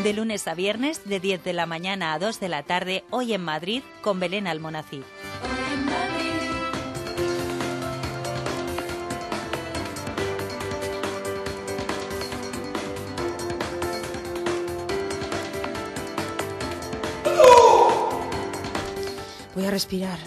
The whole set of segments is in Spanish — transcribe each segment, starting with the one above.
De lunes a viernes, de 10 de la mañana a 2 de la tarde, hoy en Madrid, con Belén Almonacid. Voy a respirar.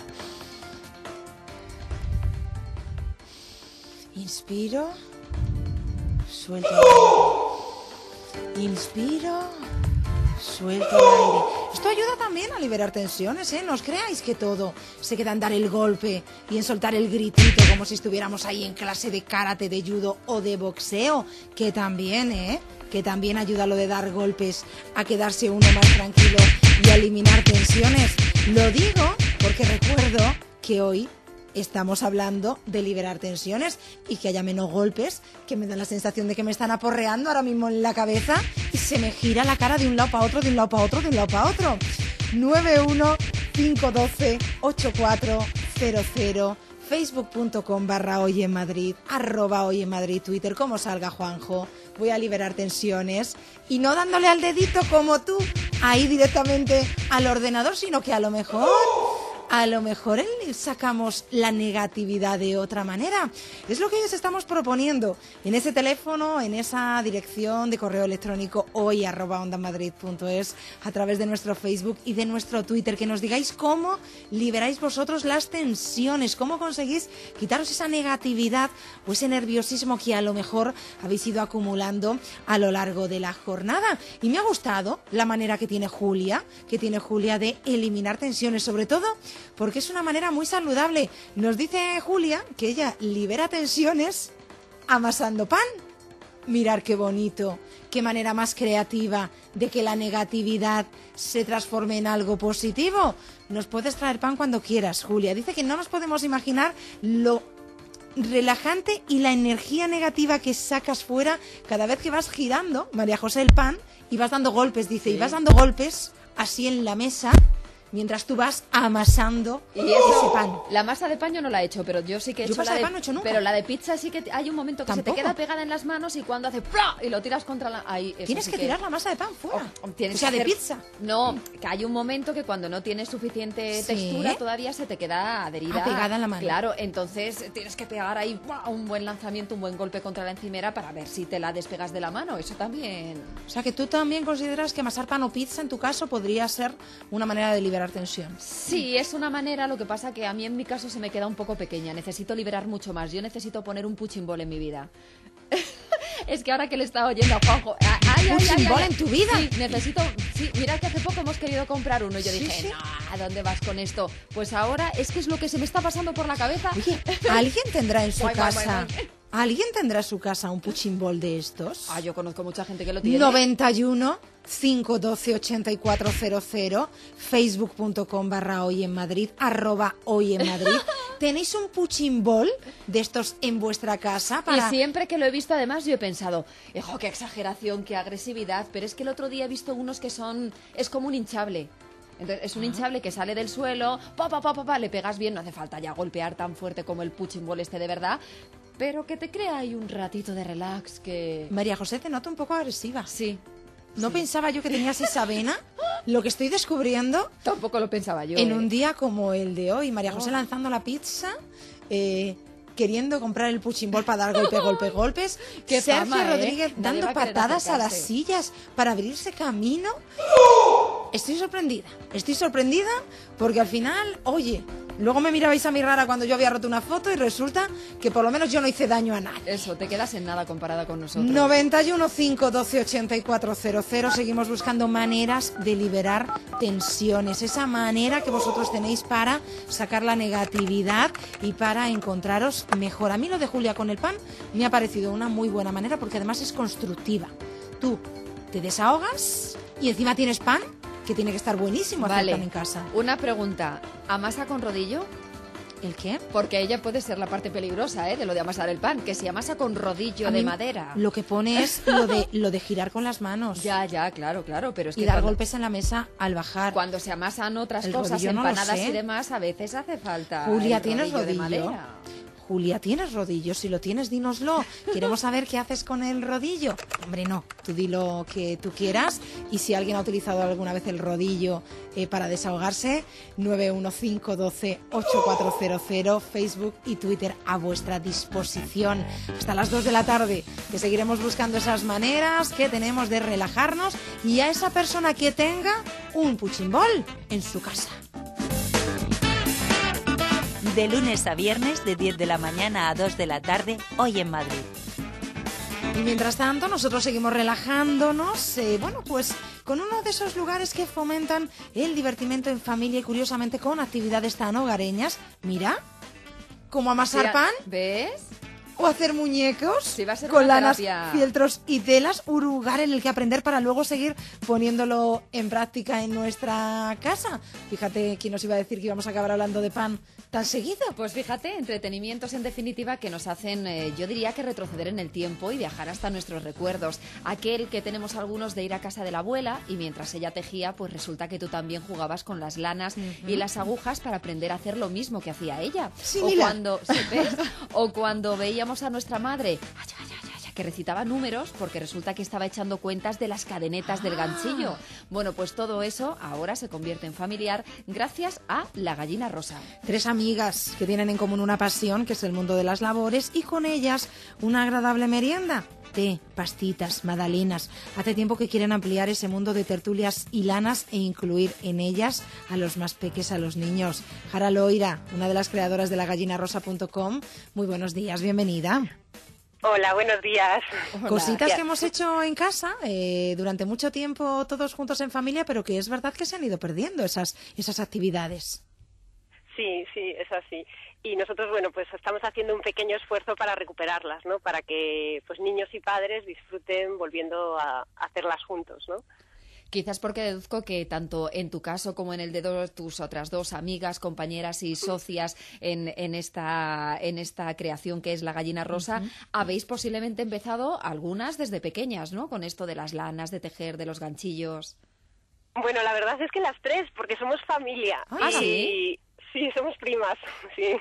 Inspiro, suelto el aire. Inspiro, suelto el aire. Esto ayuda también a liberar tensiones, ¿eh? No os creáis que todo se queda en dar el golpe y en soltar el gritito como si estuviéramos ahí en clase de karate, de judo o de boxeo, que también, que también ayuda lo de dar golpes a quedarse uno más tranquilo y a eliminar tensiones. Lo digo porque recuerdo que hoy estamos hablando de liberar tensiones y que haya menos golpes, que me dan la sensación de que me están aporreando ahora mismo en la cabeza y se me gira la cara de un lado para otro, de un lado para otro, de un lado para otro. 915128400, facebook.com/Hoy en Madrid, @Hoy en Madrid, Twitter, como salga Juanjo. Voy a liberar tensiones y no dándole al dedito como tú, ahí directamente al ordenador, sino que a lo mejor sacamos la negatividad de otra manera. Es lo que os estamos proponiendo en ese teléfono, en esa dirección de correo electrónico hoy @ondamadrid.es, a través de nuestro Facebook y de nuestro Twitter, que nos digáis cómo liberáis vosotros las tensiones, cómo conseguís quitaros esa negatividad o ese nerviosismo que a lo mejor habéis ido acumulando a lo largo de la jornada. Y me ha gustado la manera que tiene Julia de eliminar tensiones, sobre todo porque es una manera muy saludable. Nos dice Julia que ella libera tensiones amasando pan. Mirar qué bonito, qué manera más creativa de que la negatividad se transforme en algo positivo. Nos puedes traer pan cuando quieras, Julia. Dice que no nos podemos imaginar lo relajante y la energía negativa que sacas fuera cada vez que vas girando, María José, el pan, y vas dando golpes, dice, sí. Y vas dando golpes así en la mesa mientras tú vas amasando ese pan. La masa de pan yo no la he hecho, pero yo sí que he hecho la de pan no he hecho nunca. Pero la de pizza sí que hay un momento que ¿tampoco? Se te queda pegada en las manos y cuando hace ¡plá! Y lo tiras contra la... Ahí, tienes que tirar la masa de pan fuera. O sea, de pizza. No, que hay un momento que cuando no tienes suficiente textura todavía se te queda adherida. Pegada en la mano. Claro, entonces tienes que pegar ahí un buen lanzamiento, un buen golpe contra la encimera para ver si te la despegas de la mano. Eso también... O sea, que tú también consideras que amasar pan o pizza en tu caso podría ser una manera de liberar tensión. Sí, es una manera, lo que pasa que a mí en mi caso se me queda un poco pequeña, necesito liberar mucho más, yo necesito poner un punching ball en mi vida. Es que ahora que le estaba oyendo a Juanjo... ¿Punching ball en tu vida? Sí, necesito... Sí, mira que hace poco hemos querido comprar uno y yo dije, no, ¿a dónde vas con esto? Pues ahora es que es lo que se me está pasando por la cabeza. Oye, ¿alguien tendrá en su casa... ¿Alguien tendrá en su casa un punching ball de estos? Yo conozco mucha gente que lo tiene. 91 512 8400, facebook.com/Hoy en Madrid, @Hoy en Madrid. ¿Tenéis un punching ball de estos en vuestra casa? Y siempre que lo he visto, además, yo he pensado, qué exageración, qué agresividad, pero es que el otro día he visto unos que son... Es como un hinchable. Entonces, es un hinchable que sale del suelo, le pegas bien, no hace falta ya golpear tan fuerte como el punching ball este de verdad, pero que te crea ahí un ratito de relax que... María José, te noto un poco agresiva. Sí. No pensaba yo que tenías esa vena. Lo que estoy descubriendo... Tampoco lo pensaba yo. En un día como el de hoy, María José lanzando la pizza... queriendo comprar el punching ball para dar golpes. Qué Sergio fama, Rodríguez dando patadas a las sillas para abrirse camino. Estoy sorprendida porque al final, oye, luego me mirabais a mí rara cuando yo había roto una foto y resulta que por lo menos yo no hice daño a nadie. Eso, te quedas en nada comparada con nosotros. 91 512 8400. Seguimos buscando maneras de liberar tensiones, esa manera que vosotros tenéis para sacar la negatividad y para encontraros mejor. A mí lo de Julia con el pan me ha parecido una muy buena manera porque además es constructiva. Tú te desahogas y encima tienes pan, que tiene que estar buenísimo hacer pan en casa. Una pregunta, ¿amasa con rodillo? ¿El qué? Porque ella puede ser la parte peligrosa, de lo de amasar el pan, que si amasa con rodillo de madera. Lo que pone es lo de girar con las manos. Ya, claro, pero es que... Y dar golpes en la mesa al bajar. Cuando se amasan otras cosas, empanadas y demás, a veces hace falta. Julia, ¿tienes rodillo? De madera. Julia, ¿tienes rodillo? Si lo tienes, dínoslo. Queremos saber qué haces con el rodillo. Hombre, no, tú di lo que tú quieras. Y si alguien ha utilizado alguna vez el rodillo para desahogarse, 915128400, Facebook y Twitter a vuestra disposición. Hasta las 2 de la tarde, que seguiremos buscando esas maneras que tenemos de relajarnos y a esa persona que tenga un punching ball en su casa. De lunes a viernes, de 10 de la mañana a 2 de la tarde, Hoy en Madrid. Y mientras tanto, nosotros seguimos relajándonos, pues con uno de esos lugares que fomentan el divertimento en familia y curiosamente con actividades tan hogareñas. Mira, como amasar pan. ¿Ves? O hacer muñecos Sí, va a ser con una lanas, terapia. fieltros y telas, un lugar en el que aprender para luego seguir poniéndolo en práctica en nuestra casa. Fíjate quién nos iba a decir que íbamos a acabar hablando de pan tan seguido. Pues fíjate, entretenimientos en definitiva que nos hacen, yo diría que retroceder en el tiempo y viajar hasta nuestros recuerdos. Aquel que tenemos algunos de ir a casa de la abuela y mientras ella tejía, pues resulta que tú también jugabas con las lanas y las agujas para aprender a hacer lo mismo que hacía ella. Sí, o mira. cuando, ¿sí, ves? O cuando veíamos a nuestra madre que recitaba números porque resulta que estaba echando cuentas de las cadenetas del ganchillo. Bueno, pues todo eso ahora se convierte en familiar gracias a La Gallina Rosa. 3 amigas que tienen en común una pasión, que es el mundo de las labores, y con ellas una agradable merienda. Té, pastitas, magdalenas. Hace tiempo que quieren ampliar ese mundo de tertulias y lanas e incluir en ellas a los más peques, a los niños. Jara Loira, una de las creadoras de lagallinarosa.com. Muy buenos días, bienvenida. Hola, buenos días. Cositas que hemos hecho en casa durante mucho tiempo todos juntos en familia, pero que es verdad que se han ido perdiendo esas actividades. Sí, es así. Y nosotros, bueno, pues estamos haciendo un pequeño esfuerzo para recuperarlas, ¿no? Para que pues niños y padres disfruten volviendo a hacerlas juntos, ¿no? Quizás porque deduzco que tanto en tu caso como en el de tus otras dos amigas, compañeras y socias en esta creación que es La Gallina Rosa, habéis posiblemente empezado algunas desde pequeñas, ¿no? Con esto de las lanas, de tejer, de los ganchillos. Bueno, la verdad es que las tres, porque somos familia. Ah, ¿sí? Sí, somos primas, sí.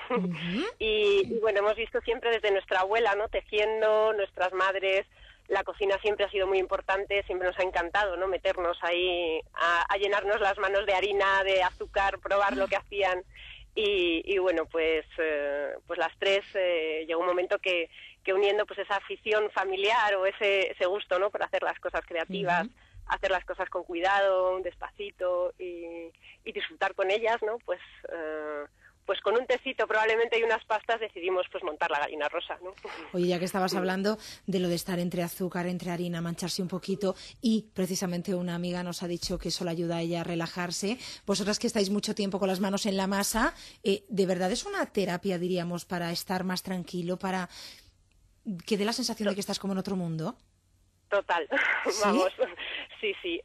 Y bueno, hemos visto siempre desde nuestra abuela, ¿no? Tejiendo, nuestras madres. La cocina siempre ha sido muy importante, siempre nos ha encantado, ¿no? Meternos ahí a llenarnos las manos de harina, de azúcar, probar lo que hacían. Y bueno, pues las tres llegó un momento que uniendo pues esa afición familiar o ese gusto, ¿no? Por hacer las cosas creativas, hacer las cosas con cuidado, despacito y disfrutar con ellas, ¿no? Pues con un tecito probablemente y unas pastas decidimos pues montar La Gallina Rosa, ¿no? Oye, ya que estabas hablando de lo de estar entre azúcar, entre harina, mancharse un poquito, y precisamente una amiga nos ha dicho que eso le ayuda a ella a relajarse. Vosotras que estáis mucho tiempo con las manos en la masa, ¿de verdad es una terapia, diríamos, para estar más tranquilo, para que dé la sensación de que estás como en otro mundo? Total, ¿Sí? Vamos, sí.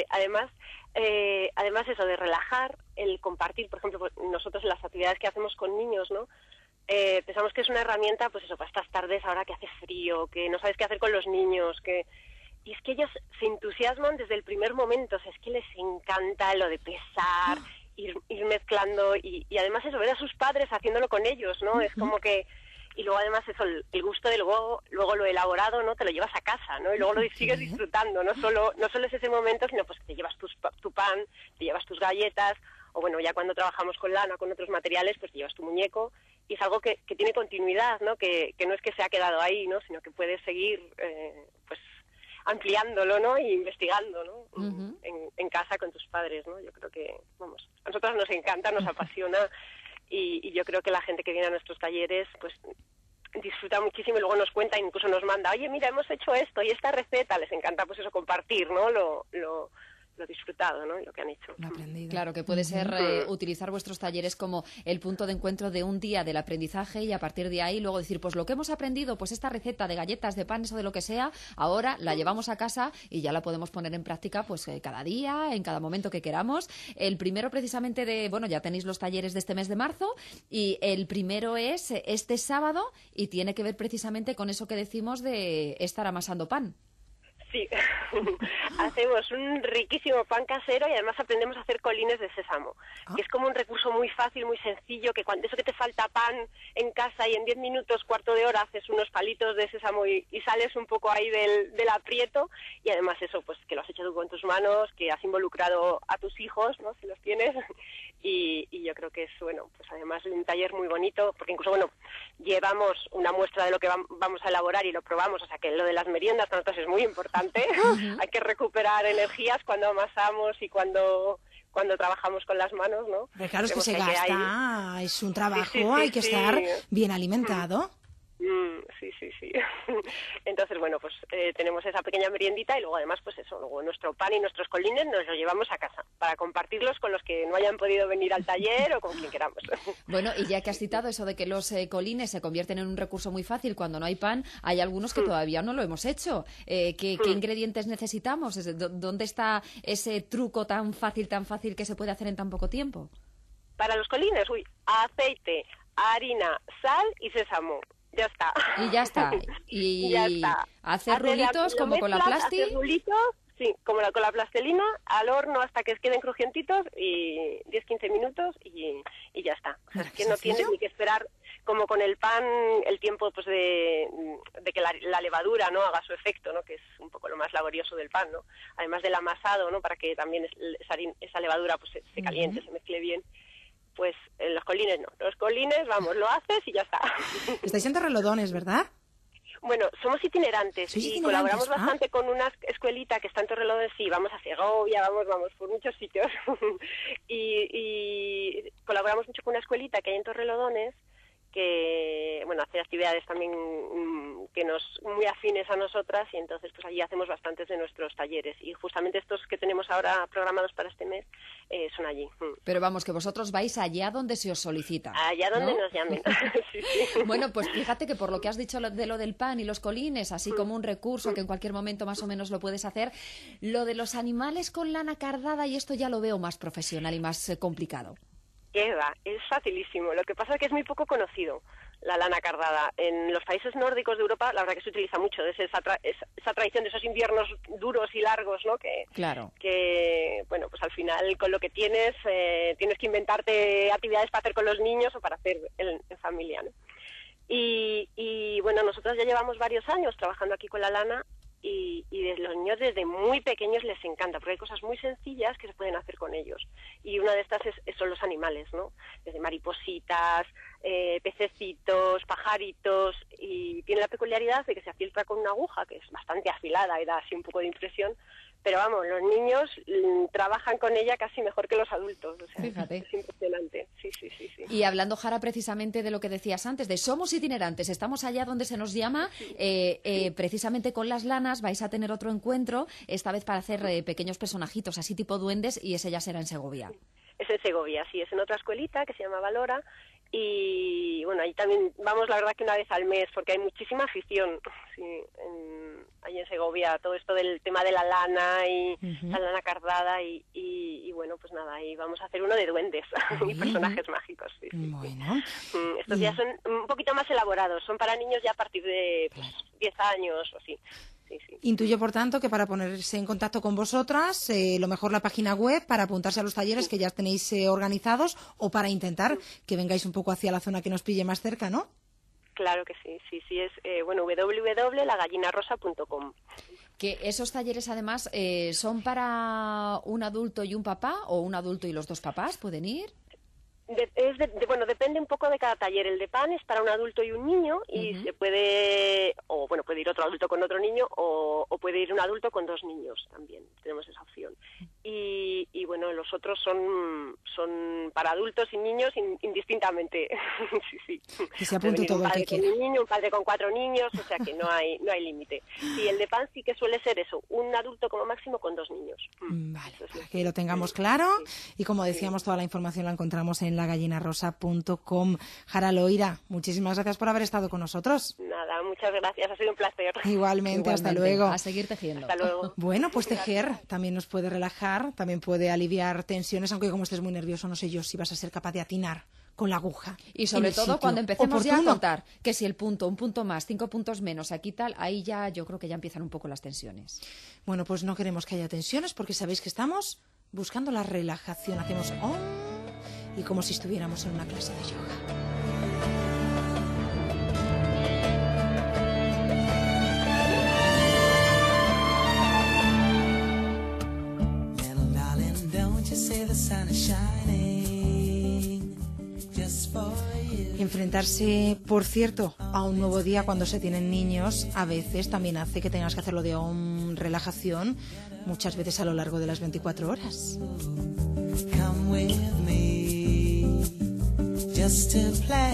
Además eso de relajar, el compartir, por ejemplo, pues nosotros en las actividades que hacemos con niños, ¿no? Pensamos que es una herramienta, pues eso, para estas tardes ahora que hace frío, que no sabes qué hacer con los niños, y es que ellos se entusiasman desde el primer momento, o sea, es que les encanta lo de pesar, ir mezclando, y además eso, ver a sus padres haciéndolo con ellos, ¿no? Es como que... Y luego además eso, el gusto de luego lo elaborado, ¿no? Te lo llevas a casa, ¿no? Y luego lo sigues disfrutando, no solo es ese momento, sino pues que te llevas tu pan, te llevas tus galletas, o bueno, ya cuando trabajamos con lana, con otros materiales, pues te llevas tu muñeco, y es algo que tiene continuidad, ¿no? Que no es que se ha quedado ahí, ¿no? Sino que puedes seguir, pues ampliándolo, ¿no? Y investigando, ¿no? En casa con tus padres, ¿no? Yo creo que, vamos, a nosotros nos encanta, nos apasiona. Y yo creo que la gente que viene a nuestros talleres pues disfruta muchísimo y luego nos cuenta, incluso nos manda, oye, mira, hemos hecho esto y esta receta, les encanta pues eso, compartir, ¿no? Lo disfrutado, ¿no? Y lo que han hecho. Lo aprendido. Claro, que puede ser utilizar vuestros talleres como el punto de encuentro de un día del aprendizaje y a partir de ahí luego decir, pues lo que hemos aprendido, pues esta receta de galletas, de panes o de lo que sea, ahora la llevamos a casa y ya la podemos poner en práctica pues cada día, en cada momento que queramos. El primero precisamente ya tenéis los talleres de este mes de marzo y el primero es este sábado y tiene que ver precisamente con eso que decimos de estar amasando pan. Sí, hacemos un riquísimo pan casero y además aprendemos a hacer colines de sésamo, que es como un recurso muy fácil, muy sencillo, que cuando eso que te falta pan en casa y en 10 minutos, cuarto de hora, haces unos palitos de sésamo y sales un poco ahí del aprieto, y además eso, pues que lo has hecho tú con tus manos, que has involucrado a tus hijos, ¿no? Si los tienes, y yo creo que es, bueno, pues además un taller muy bonito, porque incluso, bueno, llevamos una muestra de lo que vamos a elaborar y lo probamos, o sea que lo de las meriendas para nosotros es muy importante. Hay que recuperar energías cuando amasamos y cuando trabajamos con las manos, ¿no? Pero claro, es que se gasta, es un trabajo, hay que estar bien alimentado. Sí. Entonces, bueno, pues tenemos esa pequeña meriendita y luego además, pues eso, luego nuestro pan y nuestros colines nos los llevamos a casa para compartirlos con los que no hayan podido venir al taller o con quien queramos. Bueno, y ya que has citado eso de que los colines se convierten en un recurso muy fácil cuando no hay pan, hay algunos que todavía no lo hemos hecho. ¿Qué ingredientes necesitamos? ¿Dónde está ese truco tan fácil que se puede hacer en tan poco tiempo? Para los colines, aceite, harina, sal y sésamo. Ya está. Y ya está. Y ya está. Hacer rulitos como con la plasti. Hacer rulitos, sí, como con la plastilina, al horno hasta que queden crujientitos y 10-15 minutos y ya está. O sea, es que no tienes ni que esperar, como con el pan, el tiempo pues de que la levadura, ¿no?, haga su efecto, ¿no?, que es un poco lo más laborioso del pan, ¿no? Además del amasado, ¿no?, para que también esa levadura pues se caliente, se mezcle bien. Pues en los colines no. Los colines, vamos, lo haces y ya está. Estáis en Torrelodones, ¿verdad? Bueno, somos itinerantes y colaboramos bastante con una escuelita que está en Torrelodones, sí, vamos a Segovia, vamos por muchos sitios. y colaboramos mucho con una escuelita que hay en Torrelodones que, bueno, hace actividades también que muy afines a nosotras, y entonces pues allí hacemos bastantes de nuestros talleres, y justamente estos que tenemos ahora programados para este mes son allí. Pero vamos, que vosotros vais allá donde se os solicita. Allá donde nos llamen. Sí. Bueno, pues fíjate que por lo que has dicho de lo del pan y los colines, así como un recurso que en cualquier momento más o menos lo puedes hacer, lo de los animales con lana cardada, y esto ya lo veo más profesional y más complicado. Eva, es facilísimo. Lo que pasa es que es muy poco conocido la lana cardada. En los países nórdicos de Europa, la verdad que se utiliza mucho esa tradición de esos inviernos duros y largos, ¿no? Claro. Que, bueno, pues al final con lo que tienes que inventarte actividades para hacer con los niños o para hacer en familia, ¿no? Y bueno, nosotros ya llevamos varios años trabajando aquí con la lana. Y los niños desde muy pequeños les encanta, porque hay cosas muy sencillas que se pueden hacer con ellos. Y una de estas son los animales, ¿no? Desde maripositas, pececitos, pajaritos, y tiene la peculiaridad de que se afiltra con una aguja que es bastante afilada y da así un poco de impresión. Pero vamos, los niños trabajan con ella casi mejor que los adultos. O sea, fíjate. Es impresionante. Sí. Y hablando, Jara, precisamente de lo que decías antes, de somos itinerantes, estamos allá donde se nos llama, precisamente con las lanas vais a tener otro encuentro, esta vez para hacer pequeños personajitos, así tipo duendes, y ese ya será en Segovia. Es en Segovia, sí, es en otra escuelita que se llama Valora. Y bueno, ahí también vamos, la verdad, que una vez al mes, porque hay muchísima afición, sí, ahí en Segovia, todo esto del tema de la lana y la lana cardada y bueno, pues nada, ahí vamos a hacer uno de duendes y personajes mágicos. Sí. Bueno. Estos ya son un poquito más elaborados, son para niños ya a partir de 10 años o así. Sí. Intuyo, por tanto, que para ponerse en contacto con vosotras, lo mejor la página web para apuntarse a los talleres que ya tenéis organizados, o para intentar que vengáis un poco hacia la zona que nos pille más cerca, ¿no? Claro que sí, es www.lagallinarrosa.com. Que esos talleres, además, ¿son para un adulto y un papá, o un adulto y los dos papás pueden ir? Bueno, depende un poco de cada taller. El de pan es para un adulto y un niño, y se puede, o bueno, puede ir otro adulto con otro niño, o puede ir un adulto con dos niños también. Tenemos esa opción. Y bueno, los otros son para adultos y niños indistintamente. Sí. Que se apunte todo el que quiera. Un padre con 4 niños, o sea que no hay límite. Y el de pan sí que suele ser eso, un adulto como máximo con 2 niños. Vale, para que lo tengamos claro. Y como decíamos, toda la información la encontramos en lagallinarrosa.com. Jara Loira, muchísimas gracias por haber estado con nosotros. Nada, muchas gracias, ha sido un placer. Igualmente, hasta luego. A seguir tejiendo. Hasta luego. Bueno, pues tejer también nos puede relajar, también puede aliviar tensiones, aunque como estés muy nervioso, no sé yo si vas a ser capaz de atinar con la aguja. Y sobre en el todo sitio cuando empecemos ya a oportuno. contar que si el punto, un punto más, 5 puntos menos, aquí tal, ahí ya yo creo que ya empiezan un poco las tensiones. Bueno, pues no queremos que haya tensiones porque sabéis que estamos buscando la relajación. Hacemos om y como si estuviéramos en una clase de yoga. Enfrentarse, por cierto, a un nuevo día cuando se tienen niños a veces también hace que tengas que hacerlo de relajación muchas veces a lo largo de las 24 horas. Come with me, just to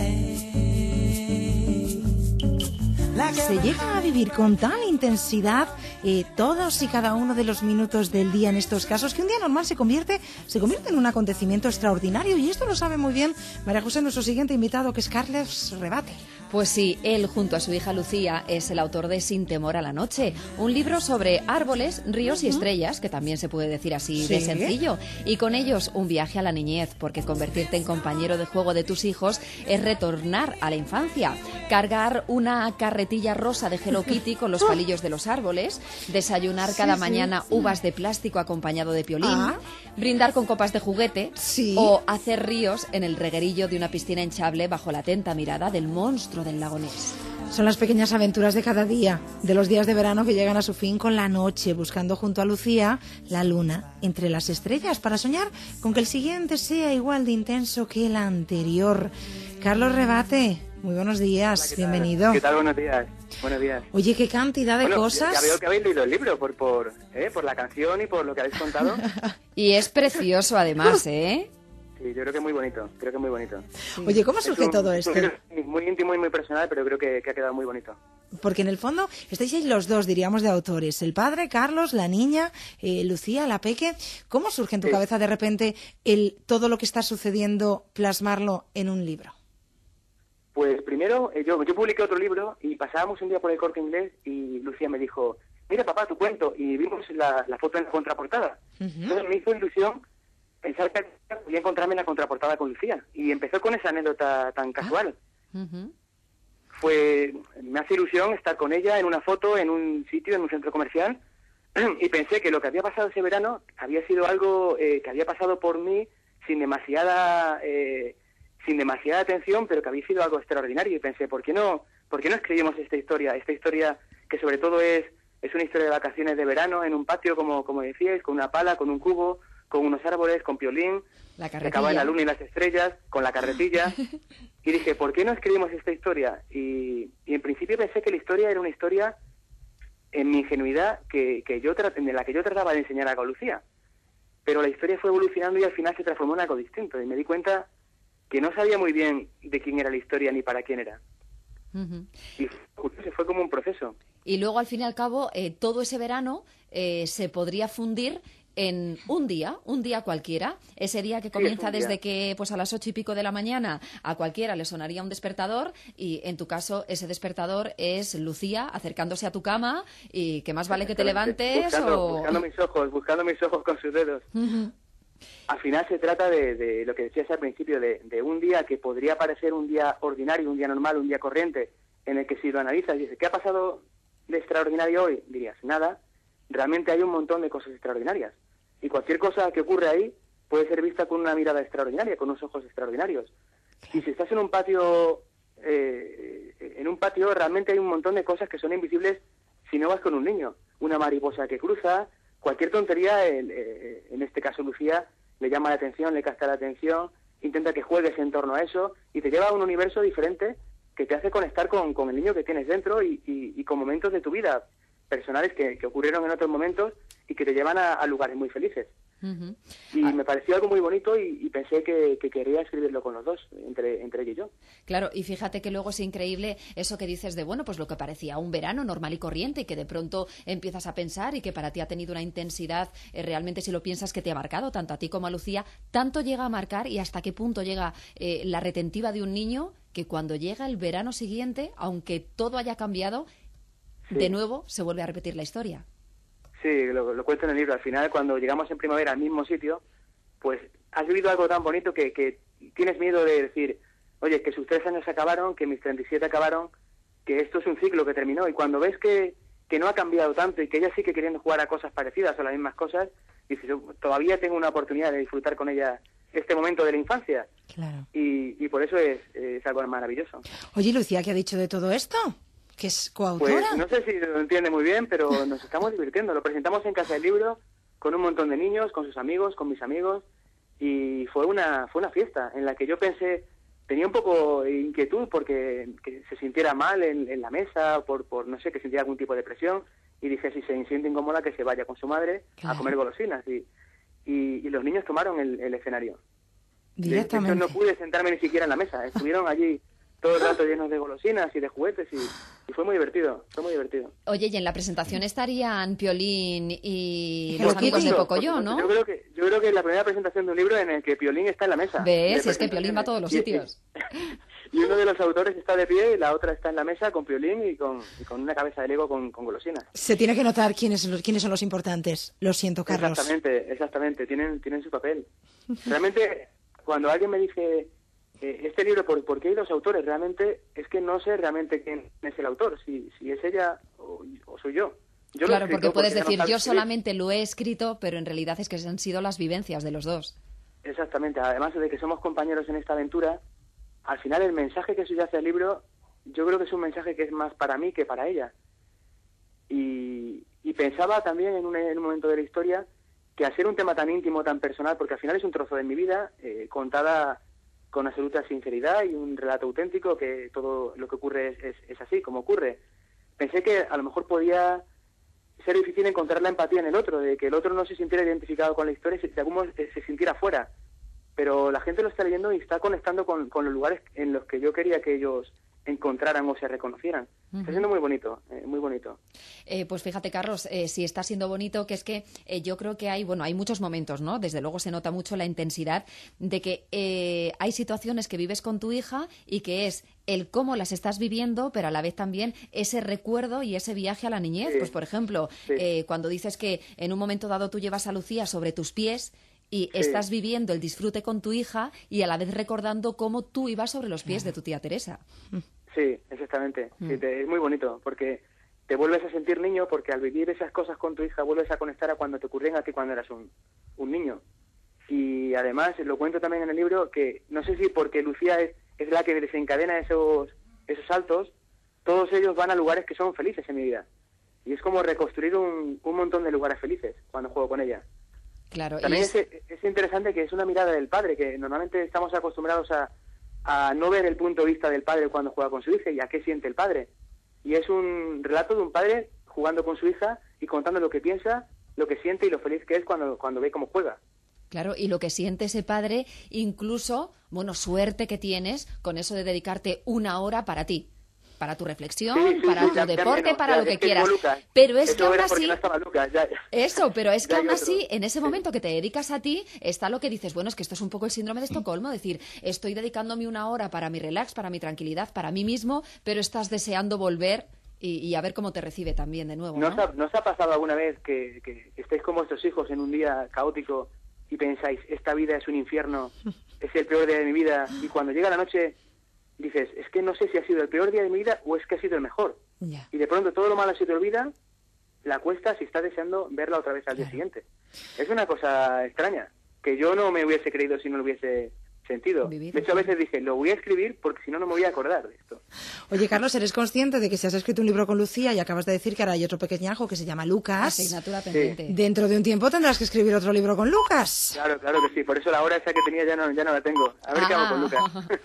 play. Se llega a vivir con tal intensidad todos y cada uno de los minutos del día en estos casos que un día normal se convierte en un acontecimiento extraordinario, y esto lo sabe muy bien María José, nuestro siguiente invitado, que es Carles Rebate. Pues sí, él junto a su hija Lucía es el autor de Sin temor a la noche, un libro sobre árboles, ríos y estrellas, que también se puede decir así de sencillo, y con ellos un viaje a la niñez, porque convertirte en compañero de juego de tus hijos es retornar a la infancia, cargar una carretilla rosa de Hello Kitty con los palillos de los árboles, desayunar cada mañana uvas de plástico acompañado de piolín, brindar con copas de juguete o hacer ríos en el reguerillo de una piscina hinchable bajo la atenta mirada del monstruo del lago Ness. Son las pequeñas aventuras de cada día, de los días de verano que llegan a su fin con la noche, buscando junto a Lucía la luna entre las estrellas para soñar con que el siguiente sea igual de intenso que el anterior. Carlos Rebate, muy buenos días. Hola, bienvenido. ¿Qué tal? Buenos días. Buenos días. Oye, qué cantidad de cosas. Ya veo que habéis leído el libro por la canción y por lo que habéis contado. Y es precioso además, ¿eh? Sí, yo creo que es muy bonito. Oye, ¿cómo surge todo esto? Es un libro muy íntimo y muy personal, pero creo que ha quedado muy bonito. Porque en el fondo estáis ahí los dos, diríamos, de autores. El padre, Carlos, la niña, Lucía, la peque. ¿Cómo surge en tu cabeza de repente todo lo que está sucediendo, plasmarlo en un libro? Pues primero, yo publiqué otro libro y pasábamos un día por el Corte Inglés y Lucía me dijo, mira papá, tu cuento, y vimos la foto en la contraportada. Entonces me hizo ilusión pensar que podía encontrarme en la contraportada con Lucía, y empezó con esa anécdota tan casual. Me hace ilusión estar con ella en una foto, en un sitio, en un centro comercial, y pensé que lo que había pasado ese verano había sido algo que había pasado por mí sin demasiada atención, pero que había sido algo extraordinario, y pensé, ¿por qué no escribimos esta historia que sobre todo es una historia de vacaciones de verano en un patio, como decíais, con una pala, con un cubo, con unos árboles, con piolín, que acaba en la luna y las estrellas, con la carretilla. Y dije, ¿por qué no escribimos esta historia? Y en principio pensé que la historia era una historia, en mi ingenuidad, de la que yo trataba de enseñar a Lucía. Pero la historia fue evolucionando y al final se transformó en algo distinto. Y me di cuenta que no sabía muy bien de quién era la historia ni para quién era. Y fue como un proceso. Y luego, al fin y al cabo, todo ese verano se podría fundir en un día cualquiera, ese día que comienza desde que pues a las 8 y pico de la mañana a cualquiera le sonaría un despertador, y en tu caso ese despertador es Lucía acercándose a tu cama, y que más vale que te levantes buscando mis ojos con sus dedos. Al final se trata de lo que decías al principio, de un día que podría parecer un día ordinario, un día normal, un día corriente, en el que si lo analizas y dices, ¿qué ha pasado de extraordinario hoy? Dirías, nada. Realmente hay un montón de cosas extraordinarias. Y cualquier cosa que ocurre ahí puede ser vista con una mirada extraordinaria, con unos ojos extraordinarios. Y si estás en un patio, realmente hay un montón de cosas que son invisibles si no vas con un niño. Una mariposa que cruza, cualquier tontería, en este caso Lucía, le llama la atención, le capta la atención, intenta que juegues en torno a eso y te lleva a un universo diferente que te hace conectar con el niño que tienes dentro y con momentos de tu vida personales que ocurrieron en otros momentos y que te llevan a lugares muy felices. Y me pareció algo muy bonito y pensé que quería escribirlo con los dos, entre ella y yo. Claro, y fíjate que luego es increíble eso que dices de, bueno, pues lo que parecía un verano normal y corriente, y que de pronto empiezas a pensar y que para ti ha tenido una intensidad, realmente si lo piensas, que te ha marcado, tanto a ti como a Lucía, tanto llega a marcar, y hasta qué punto llega la retentiva de un niño, que cuando llega el verano siguiente, aunque todo haya cambiado, de nuevo se vuelve a repetir la historia. Sí, lo cuento en el libro. Al final, cuando llegamos en primavera al mismo sitio, pues has vivido algo tan bonito que tienes miedo de decir, oye, que sus 3 años acabaron, que mis 37 acabaron, que esto es un ciclo que terminó. Y cuando ves que no ha cambiado tanto y que ella sigue queriendo jugar a cosas parecidas o las mismas cosas, dices, todavía tengo una oportunidad de disfrutar con ella este momento de la infancia. Claro. Y por eso es algo maravilloso. Oye, Lucía, ¿qué ha dicho de todo esto? ¿Que es coautora? Pues no sé si lo entiende muy bien, pero nos estamos divirtiendo. Lo presentamos en Casa del Libro con un montón de niños, con sus amigos, con mis amigos, y fue una fiesta en la que yo pensé, tenía un poco de inquietud porque que se sintiera mal en la mesa, por no sé, que sintiera algún tipo de presión, y dije, si se siente incómoda, que se vaya con su madre a comer golosinas. Y los niños tomaron el escenario. Directamente. De hecho, no pude sentarme ni siquiera en la mesa. Estuvieron allí todo el rato llenos de golosinas y de juguetes y fue muy divertido, Oye, y en la presentación estarían Piolín y Hello los amigos Kitty. de Pocoyo, ¿no? Yo creo que es la primera presentación de un libro en el que Piolín está en la mesa. ¿Ves? Es que Piolín va a todos los sitios. Y uno de los autores está de pie y la otra está en la mesa con Piolín y con una cabeza de Lego con golosinas. Se tiene que notar quiénes son los importantes. Lo siento, Carlos. Exactamente. Tienen su papel. Realmente, cuando alguien me dice este libro, ¿por qué hay 2 autores? Realmente es que no sé realmente quién es el autor, si es ella o soy yo. Claro, porque puedes decir, no yo escribir. solamente lo he escrito, pero en realidad es que han sido las vivencias de los dos. Exactamente. Además de que somos compañeros en esta aventura, al final el mensaje que subyace al libro, yo creo que es un mensaje que es más para mí que para ella. Y pensaba también en un momento de la historia que al ser un tema tan íntimo, tan personal, porque al final es un trozo de mi vida, contada con absoluta sinceridad y un relato auténtico, que todo lo que ocurre es así, como ocurre. Pensé que a lo mejor podía ser difícil encontrar la empatía en el otro, de que el otro no se sintiera identificado con la historia y de algún modo se sintiera fuera. Pero la gente lo está leyendo y está conectando con los lugares en los que yo quería que ellos encontraran o se reconocieran. Está siendo muy bonito, muy bonito. Pues fíjate, Carlos, si está siendo bonito, que es que yo creo que hay muchos momentos, ¿no? Desde luego se nota mucho la intensidad de que hay situaciones que vives con tu hija y que es el cómo las estás viviendo, pero a la vez también ese recuerdo y ese viaje a la niñez. Sí. Pues, por ejemplo, Sí. Cuando dices que en un momento dado tú llevas a Lucía sobre tus pies y estás viviendo el disfrute con tu hija y a la vez recordando cómo tú ibas sobre los pies de tu tía Teresa. Sí, exactamente. Sí, es muy bonito, porque te vuelves a sentir niño, porque al vivir esas cosas con tu hija vuelves a conectar a cuando te ocurrían a ti cuando eras un niño. Y además, lo cuento también en el libro, que no sé si porque Lucía es la que desencadena esos saltos, todos ellos van a lugares que son felices en mi vida. Y es como reconstruir un montón de lugares felices cuando juego con ella. Claro. También es interesante que es una mirada del padre, que normalmente estamos acostumbrados a no ver el punto de vista del padre cuando juega con su hija y a qué siente el padre. Y es un relato de un padre jugando con su hija y contando lo que piensa, lo que siente y lo feliz que es cuando ve cómo juega. Claro, y lo que siente ese padre, incluso, suerte que tienes con eso de dedicarte 1 hora para ti. Para tu reflexión, para tu deporte, para lo que quieras. Pero es que aún así... Eso, pero es que aún así, en ese momento que te dedicas a ti, está lo que dices, bueno, es que esto es un poco el síndrome de Estocolmo, decir, estoy dedicándome 1 hora para mi relax, para mi tranquilidad, para mí mismo, pero estás deseando volver y a ver cómo te recibe también de nuevo, ¿no? ¿No os ha pasado alguna vez que estéis con vuestros hijos en un día caótico y pensáis, esta vida es un infierno, es el peor día de mi vida, y cuando llega la noche dices, es que no sé si ha sido el peor día de mi vida o es que ha sido el mejor? Ya. Y de pronto todo lo malo se te olvida, la acuestas y estás deseando verla otra vez al día siguiente. Es una cosa extraña, que yo no me hubiese creído si no lo hubiese sentido. De hecho, a veces dije, lo voy a escribir porque si no, no me voy a acordar de esto. Oye, Carlos, ¿eres consciente de que si has escrito un libro con Lucía y acabas de decir que ahora hay otro pequeñajo que se llama Lucas? Asignatura pendiente. Dentro de un tiempo tendrás que escribir otro libro con Lucas. Claro que sí. Por eso la hora esa que tenía ya no la tengo. A ver qué hago con Lucas.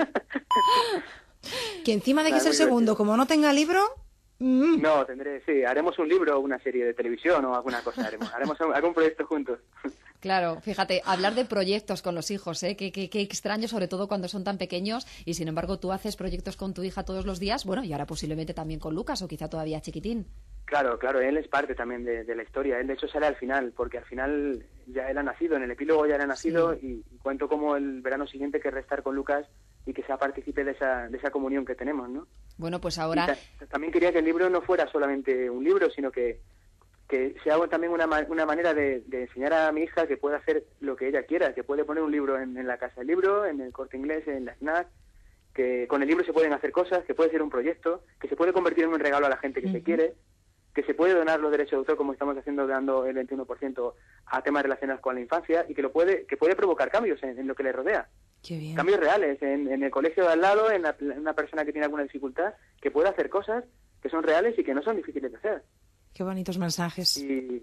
Que encima de que es el segundo, como no tenga libro... No, haremos un libro o una serie de televisión o alguna cosa. Haremos algún proyecto juntos. Claro, fíjate, hablar de proyectos con los hijos, ¿eh? Qué extraño, sobre todo cuando son tan pequeños, y sin embargo tú haces proyectos con tu hija todos los días, y ahora posiblemente también con Lucas, o quizá todavía chiquitín. Claro, él es parte también de la historia. Él de hecho sale al final, porque al final ya él ha nacido, en el epílogo ya él ha nacido, y cuento cómo el verano siguiente querrá estar con Lucas y que sea partícipe de esa comunión que tenemos, ¿no? Bueno, pues ahora... También quería que el libro no fuera solamente un libro, sino que que sea también una manera de enseñar a mi hija que puede hacer lo que ella quiera, que puede poner un libro en la Casa del Libro, en el Corte Inglés, en la FNAC, que con el libro se pueden hacer cosas, que puede ser un proyecto, que se puede convertir en un regalo a la gente que se quiere, que se puede donar los derechos de autor como estamos haciendo, dando el 21% a temas relacionados con la infancia, y que puede provocar cambios en lo que le rodea. Qué bien. Cambios reales en el colegio de al lado, en una persona que tiene alguna dificultad, que puede hacer cosas que son reales y que no son difíciles de hacer. Qué bonitos mensajes. Sí,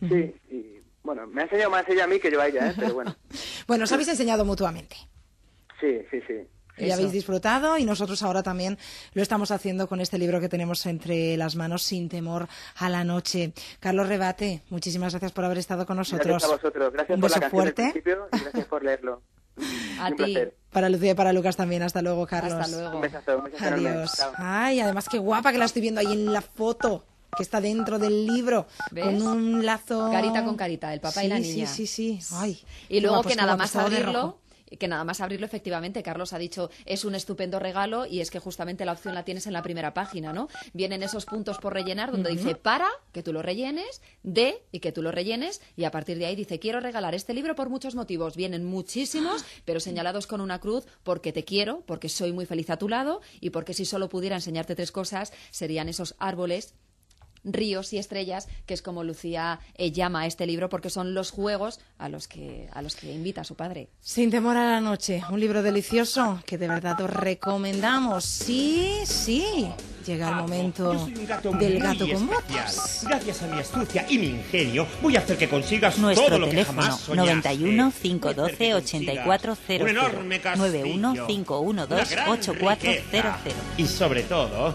y bueno, me ha enseñado más ella a mí que yo a ella, pero bueno. Bueno, os habéis enseñado mutuamente. Sí. Y habéis disfrutado, y nosotros ahora también lo estamos haciendo con este libro que tenemos entre las manos, Sin temor a la noche. Carlos Rebate, muchísimas gracias por haber estado con nosotros. Gracias a vosotros, gracias Un por la beso canción fuerte. del principio y gracias por leerlo. A Un ti. placer. Para Lucía y para Lucas también. Hasta luego, Carlos. Hasta luego. Un besazo enorme. Adiós. Chao. Ay, además qué guapa que la estoy viendo ahí en la foto que está dentro del libro. ¿Ves? Con un lazo... Carita con carita, el papá y la niña. Sí. Ay, Y luego guapos, que nada qué más guapos, todo de abrirlo, rojo. efectivamente, Carlos ha dicho, es un estupendo regalo, y es que justamente la opción la tienes en la primera página, ¿no? Vienen esos puntos por rellenar donde dice para, que tú lo rellenes, de, y que tú lo rellenes, y a partir de ahí dice, quiero regalar este libro por muchos motivos. Vienen muchísimos, pero señalados con una cruz, porque te quiero, porque soy muy feliz a tu lado, y porque si solo pudiera enseñarte 3 cosas, serían esos árboles, ríos y estrellas, que es como Lucía llama a este libro, porque son los juegos a los que invita a su padre. Sin temor a la noche, un libro delicioso que de verdad os recomendamos. Sí, llega el momento Yo soy un gato del muy gato con especial. botas. Gracias a mi astucia y mi ingenio, voy a hacer que consigas Nuestro todo lo que teléfono jamás soñaste. 91 Voy a hacer que 512 consigas un enorme 8400 castillo, 91 512 una gran 8400. riqueza y sobre todo,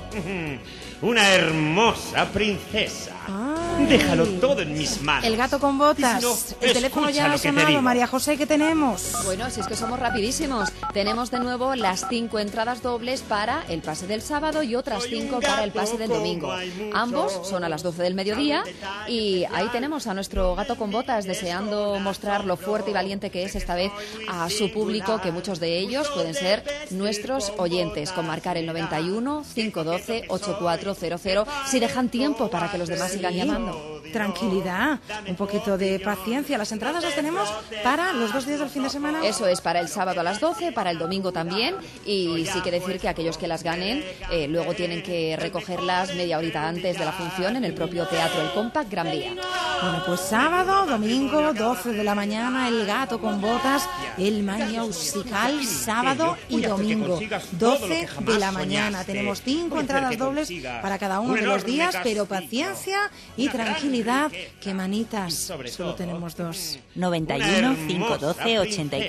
una hermosa princesa. Ay. Déjalo todo en mis manos. El gato con botas. Y si no, El teléfono ya escucha ha lo que te sonado. digo. María José, ¿qué tenemos? Bueno, si es que somos rapidísimos. Tenemos de nuevo las 5 entradas dobles para el pase del sábado y otras 5 para el pase del domingo. Ambos son a las 12 del mediodía, y ahí tenemos a nuestro gato con botas deseando mostrar lo fuerte y valiente que es esta vez a su público, que muchos de ellos pueden ser nuestros oyentes, con marcar el 91 512 8400 si dejan tiempo para que los demás sigan llamando. Tranquilidad, un poquito de paciencia. Las entradas las tenemos para los 2 días del fin de semana. Eso es para el sábado a las 12, para el domingo también, y sí que decir que aquellos que las ganen luego tienen que recogerlas media horita antes de la función en el propio Teatro El Compact Gran Vía. Bueno, pues sábado, domingo, 12 de la mañana, El gato con botas, el musical, sábado y domingo, 12 de la mañana. Tenemos 5 entradas dobles para cada uno de los días, pero paciencia y tranquilidad, que manitas, solo tenemos 2. 91 512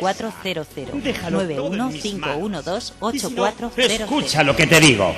8400 91 512 8400. Escucha lo que te digo.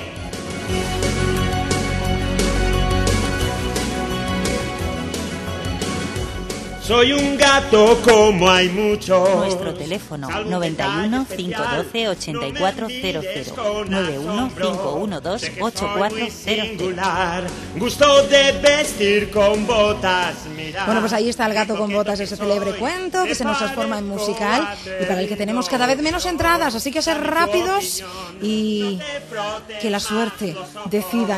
Soy un gato como hay muchos. Nuestro teléfono 91 512 8400 91 512 8400. Gusto de vestir con botas. Mira. Bueno, pues ahí está El gato con botas, ese célebre cuento que se nos transforma en musical y para el que tenemos cada vez menos entradas, así que ser rápidos y que la suerte decida.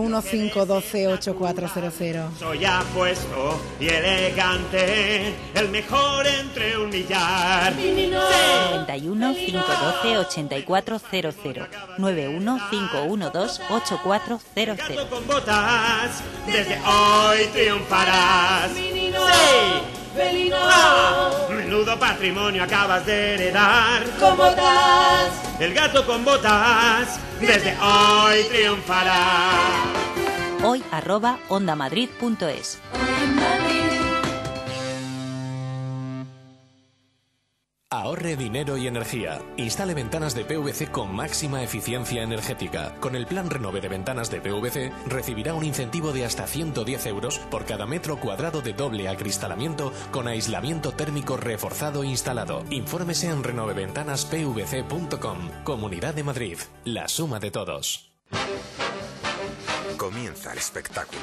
915128400. Soy apuesto y elegante, el mejor entre un millar. 91 512 8400 91 512 8400. Gato con botas, desde hoy triunfarás. ¡Sí! ¡Ah! Menudo patrimonio acabas de heredar. Con botas. El gato con botas, desde hoy triunfará. Hoy @ondamadrid.es. Ahorre dinero y energía. Instale ventanas de PVC con máxima eficiencia energética. Con el plan Renove de ventanas de PVC recibirá un incentivo de hasta 110 euros por cada metro cuadrado de doble acristalamiento con aislamiento térmico reforzado instalado. Infórmese en renoveventanaspvc.com. Comunidad de Madrid. La suma de todos. Comienza el espectáculo.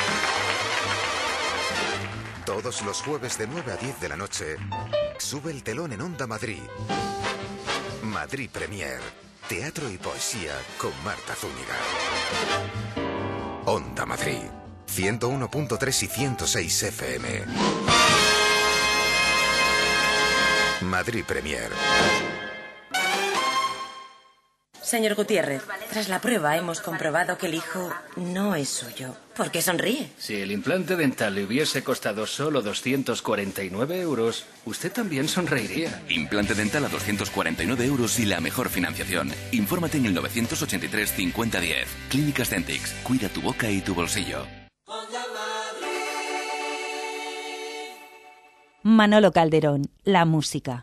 Todos los jueves de 9 a 10 de la noche, sube el telón en Onda Madrid. Madrid Premier, teatro y poesía con Marta Zúñiga. Onda Madrid, 101.3 y 106 FM. Madrid Premier. Señor Gutiérrez, tras la prueba hemos comprobado que el hijo no es suyo. ¿Por qué sonríe? Si el implante dental le hubiese costado solo 249 euros, usted también sonreiría. Implante dental a 249 euros y la mejor financiación. Infórmate en el 983 5010. Clínicas Dentix. Cuida tu boca y tu bolsillo. Manolo Calderón, la música.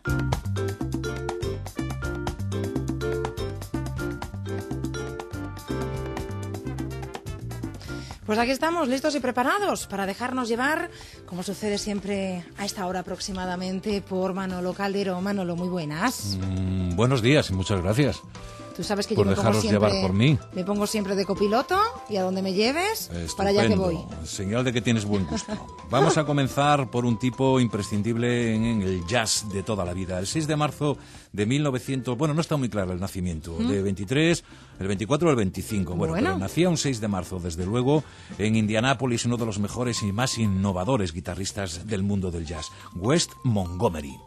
Pues aquí estamos, listos y preparados para dejarnos llevar, como sucede siempre a esta hora aproximadamente, por Manolo Calderón. Manolo, muy buenas. Buenos días y muchas gracias. Tú sabes que por yo me pongo dejaros siempre, llevar por mí. Me pongo siempre de copiloto y a donde me lleves, Estupendo. para allá que voy. Señal de que tienes buen gusto. Vamos a comenzar por un tipo imprescindible en el jazz de toda la vida. El 6 de marzo de 1900, bueno, no está muy claro el nacimiento, de 23, el 24 o el 25. Bueno, pero nacía un 6 de marzo, desde luego, en Indianápolis, uno de los mejores y más innovadores guitarristas del mundo del jazz, Wes Montgomery.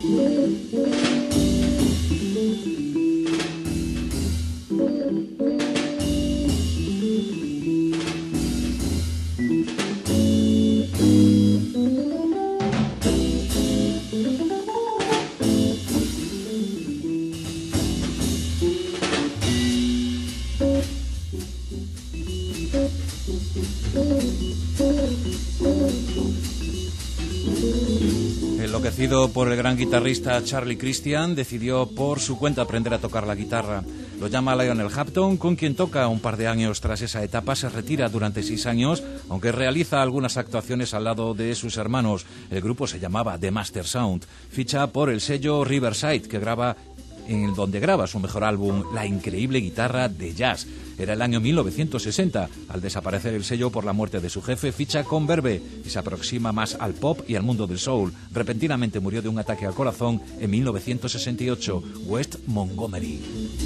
Enloquecido por el gran guitarrista Charlie Christian, decidió por su cuenta aprender a tocar la guitarra. Lo llama Lionel Hampton, con quien toca un par de años. Tras esa etapa se retira durante 6 años, aunque realiza algunas actuaciones al lado de sus hermanos. El grupo se llamaba The Master Sound. Ficha por el sello Riverside, que graba en donde graba su mejor álbum, La increíble guitarra de jazz. Era el año 1960. Al desaparecer el sello por la muerte de su jefe, ficha con Verve y se aproxima más al pop y al mundo del soul. Repentinamente murió de un ataque al corazón en 1968. Wes Montgomery.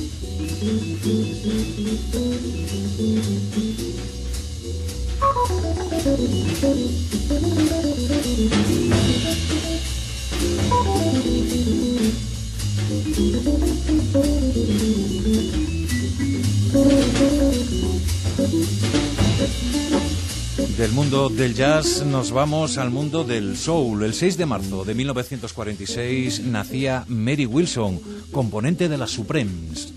Del mundo del jazz nos vamos al mundo del soul. El 6 de marzo de 1946 nacía Mary Wilson, componente de las Supremes.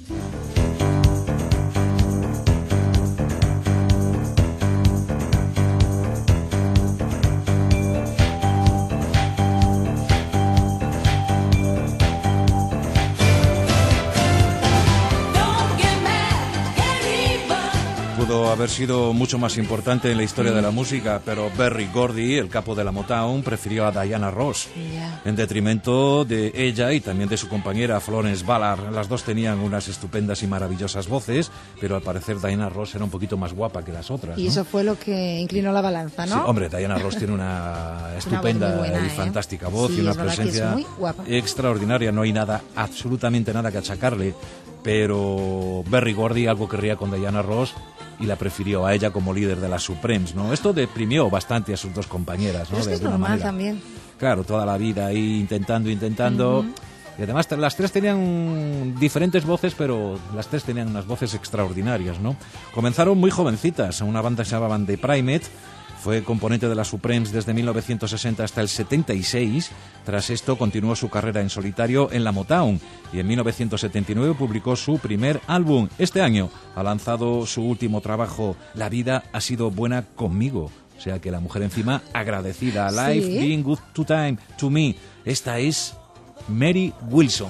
Pudo haber sido mucho más importante en la historia de la música, pero Berry Gordy, el capo de la Motown, prefirió a Diana Ross, en detrimento de ella y también de su compañera Florence Ballard. Las dos tenían unas estupendas y maravillosas voces, pero al parecer Diana Ross era un poquito más guapa que las otras, ¿no? Y eso fue lo que inclinó la balanza, ¿no? Sí, hombre, Diana Ross tiene una estupenda y fantástica voz, sí, y una es verdad presencia que es muy guapa. extraordinaria. No hay nada, absolutamente nada que achacarle, pero Berry Gordy algo querría con Diana Ross y la prefirió a ella como líder de las Supremes, ¿no? Esto deprimió bastante a sus dos compañeras, ¿no? Pero es que es normal también. Claro, toda la vida ahí intentando. Y además las tres tenían diferentes voces, pero las tres tenían unas voces extraordinarias, ¿no? Comenzaron muy jovencitas, en una banda que se llamaba The Primate. Fue componente de las Supremes desde 1960 hasta el 76. Tras esto continuó su carrera en solitario en la Motown y en 1979 publicó su primer álbum. Este año ha lanzado su último trabajo, La vida ha sido buena conmigo. O sea que la mujer encima agradecida. Life being good to me. Esta es Mary Wilson.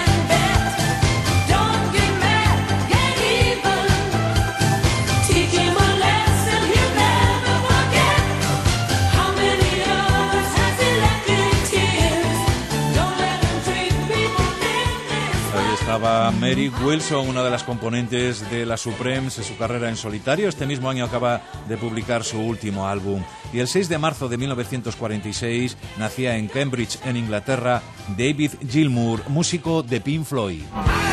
Teaching comenzaba Mary Wilson, una de las componentes de la Supremes en su carrera en solitario. Este mismo año acaba de publicar su último álbum. Y el 6 de marzo de 1946 nacía en Cambridge, en Inglaterra, David Gilmour, músico de Pink Floyd.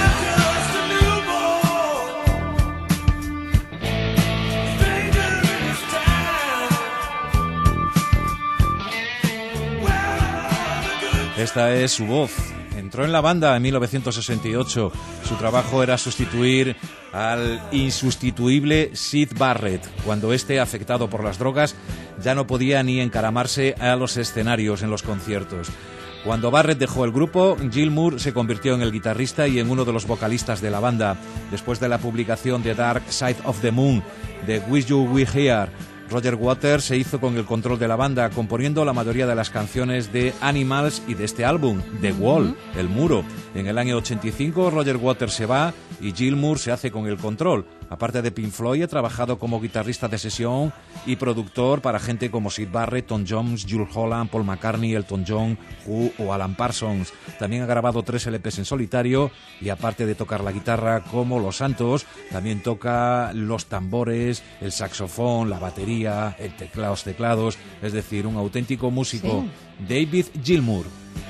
Esta es su voz. Entró en la banda en 1968. Su trabajo era sustituir al insustituible Syd Barrett, cuando este, afectado por las drogas, ya no podía ni encaramarse a los escenarios en los conciertos. Cuando Barrett dejó el grupo, Gilmour se convirtió en el guitarrista y en uno de los vocalistas de la banda. Después de la publicación de Dark Side of the Moon, de Wish You Were Here, Roger Waters se hizo con el control de la banda, componiendo la mayoría de las canciones de Animals y de este álbum, The Wall, El Muro. En el año 85, Roger Waters se va y Gilmour se hace con el control. Aparte de Pink Floyd, ha trabajado como guitarrista de sesión y productor para gente como Syd Barrett, Tom Jones, Jule Holland, Paul McCartney, Elton John, Who o Alan Parsons. También ha grabado 3 LPs en solitario y, aparte de tocar la guitarra como Los Santos, también toca los tambores, el saxofón, la batería, los teclados, es decir, un auténtico músico. Sí. David Gilmour.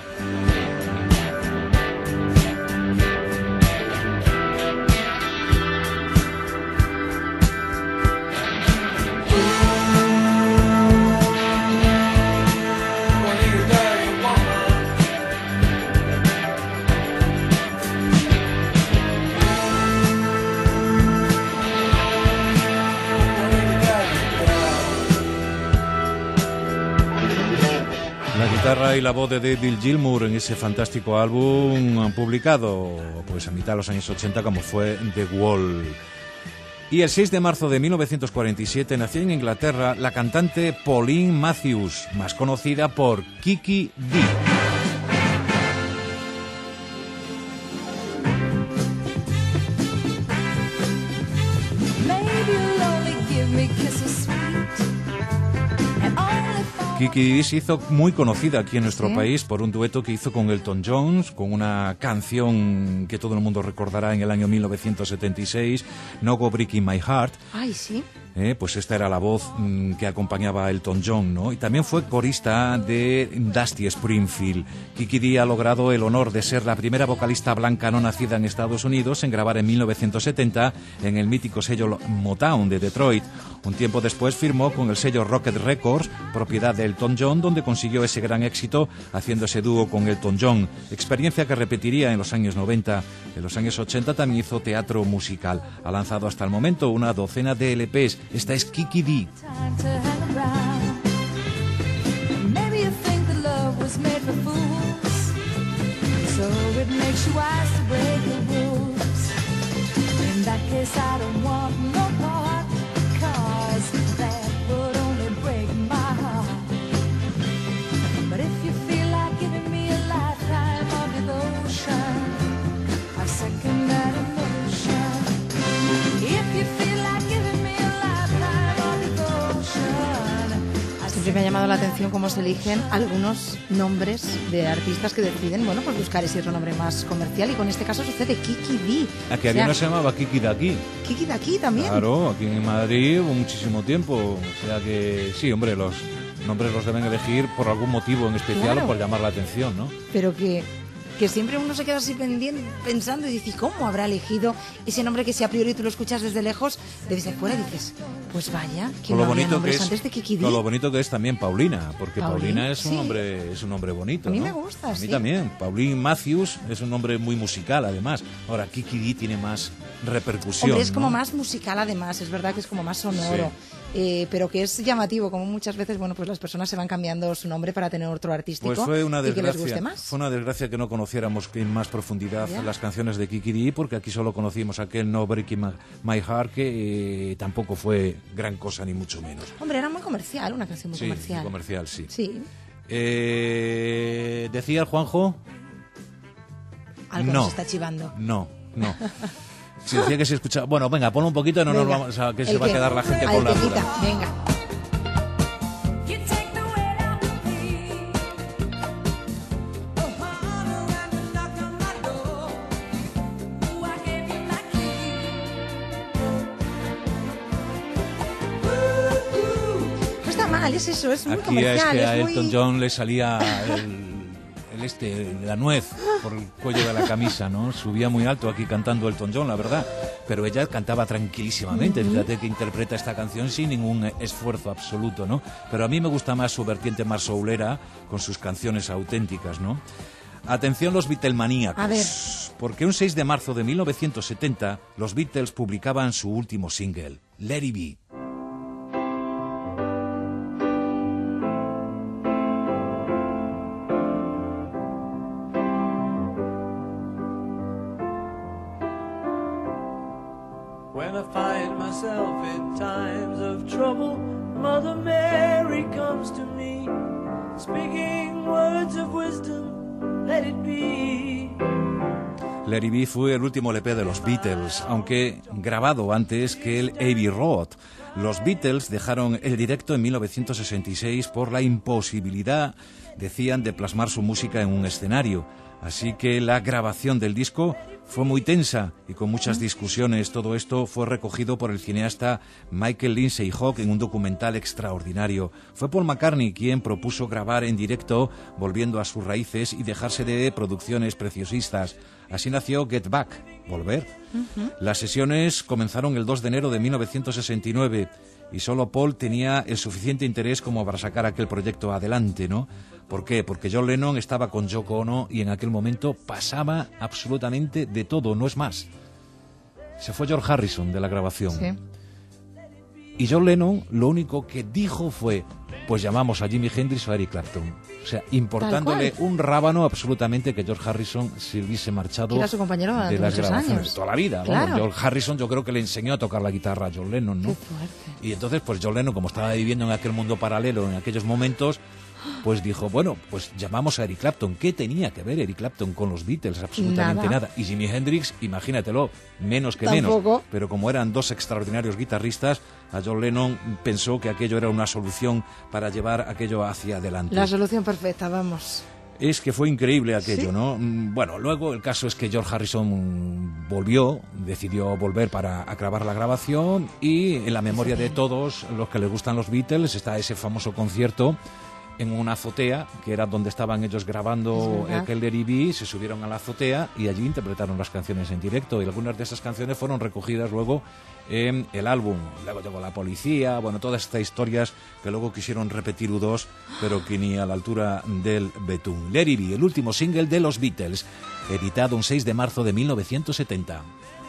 Y la voz de David Gilmour en ese fantástico álbum publicado pues a mitad de los años 80, como fue The Wall. Y el 6 de marzo de 1947 nació en Inglaterra la cantante Pauline Matthews, más conocida por Kiki Dee. Kiki Dee se hizo muy conocida aquí en nuestro país por un dueto que hizo con Elton John, con una canción que todo el mundo recordará en el año 1976, No Go Breaking My Heart. Ay, sí. Pues esta era la voz que acompañaba a Elton John, ¿no? Y también fue corista de Dusty Springfield. Kiki Dee ha logrado el honor de ser la primera vocalista blanca no nacida en Estados Unidos en grabar en 1970 en el mítico sello Motown de Detroit. Un tiempo después firmó con el sello Rocket Records, propiedad de Elton John, donde consiguió ese gran éxito haciendo ese dúo con Elton John, experiencia que repetiría en los años 90. En los años 80 también hizo teatro musical. Ha lanzado hasta el momento una docena de LPs. Esta es Kiki Dee. Me ha llamado la atención cómo se eligen algunos nombres de artistas que deciden, bueno, pues buscar ese otro nombre más comercial, y con este caso sucede Kiki Dee. Aquí había uno se llamaba Kiki de aquí. Kiki de aquí también. Claro, aquí en Madrid hubo muchísimo tiempo, o sea que sí, hombre, los nombres los deben elegir por algún motivo en especial, claro, o por llamar la atención, ¿no? Pero que siempre uno se queda así pensando y dice, ¿cómo habrá elegido ese nombre que si a priori tú lo escuchas desde lejos, desde fuera dices, pues vaya, que no había nombres antes de Kiki Dee? Con lo bonito que es también Paulina, porque Paulina es un nombre bonito, a mí, ¿no? Me gusta, a mí también. Pauline Matthews es un nombre muy musical, además. Ahora, Kiki Dee tiene más repercusión. Hombre, es como ¿no? más musical, además, es verdad que es como más sonoro. Sí. Pero que es llamativo, como muchas veces, bueno, pues las personas se van cambiando su nombre para tener otro artístico, pues fue una desgracia, y que les guste más. Fue una desgracia que no conociéramos en más profundidad las canciones de Kiki Dee, porque aquí solo conocimos aquel No Breaking My Heart, que tampoco fue gran cosa, ni mucho menos. Hombre, era muy comercial, una canción muy comercial. Muy comercial, sí. Sí. ¿Decía el Juanjo? Algo nos está chivando. No. Si decía que se escuchaba. Bueno, venga, pon un poquito y no nos vamos a que se va a quedar la gente con la duda. Venga. comercial, es eso, es muy Aquí comercial. es que a es muy... Elton John le salía la nuez por el cuello de la camisa, ¿no? Subía muy alto aquí cantando Elton John, la verdad. Pero ella cantaba tranquilísimamente. Fíjate que interpreta esta canción sin ningún esfuerzo absoluto, ¿no? Pero a mí me gusta más su vertiente más soulera, con sus canciones auténticas, ¿no? Atención los Beatlemaníacos. A ver. Porque un 6 de marzo de 1970 los Beatles publicaban su último single, Let It Be. When I find myself in times of trouble, Mother Mary comes to me, speaking words of wisdom, let it be. Let It Be fue el último LP de los Beatles, aunque grabado antes que el Abbey Road. Los Beatles dejaron el directo en 1966 por la imposibilidad, decían, de plasmar su música en un escenario. Así que la grabación del disco fue muy tensa y con muchas discusiones. Todo esto fue recogido por el cineasta Michael Lindsay Hogg en un documental extraordinario. Fue Paul McCartney quien propuso grabar en directo, volviendo a sus raíces y dejarse de producciones preciosistas. Así nació Get Back, Volver. Las sesiones comenzaron el 2 de enero de 1969 y solo Paul tenía el suficiente interés como para sacar aquel proyecto adelante, ¿no? ¿Por qué? Porque John Lennon estaba con Yoko Ono y en aquel momento pasaba absolutamente de todo, no es más. Se fue George Harrison de la grabación. Sí. Y John Lennon lo único que dijo fue, pues llamamos a Jimi Hendrix o a Eric Clapton. O sea, importándole un rábano absolutamente que George Harrison se hubiese marchado Era su compañero de durante las muchos grabaciones años. de toda la vida. Claro. Bueno, George Harrison yo creo que le enseñó a tocar la guitarra a John Lennon, ¿no? Qué fuerte. Y entonces, pues John Lennon, como estaba viviendo en aquel mundo paralelo en aquellos momentos, pues dijo, bueno, pues llamamos a Eric Clapton. ¿Qué tenía que ver Eric Clapton con los Beatles? Absolutamente nada. Y Jimi Hendrix, imagínatelo, menos que Tampoco. menos. Pero como eran dos extraordinarios guitarristas, a John Lennon pensó que aquello era una solución para llevar aquello hacia adelante. La solución perfecta, vamos. Es que fue increíble aquello, ¿Sí? ¿no? Bueno, luego el caso es que George Harrison decidió volver para acabar la grabación y en la memoria de todos los que les gustan los Beatles está ese famoso concierto en una azotea, que era donde estaban ellos grabando aquel Let It Be. Se subieron a la azotea y allí interpretaron las canciones en directo y algunas de esas canciones fueron recogidas luego en el álbum. Luego llegó la policía, bueno, todas estas historias que luego quisieron repetir U2, pero que ni a la altura del betún. Let It Be, el último single de los Beatles, editado un 6 de marzo de 1970.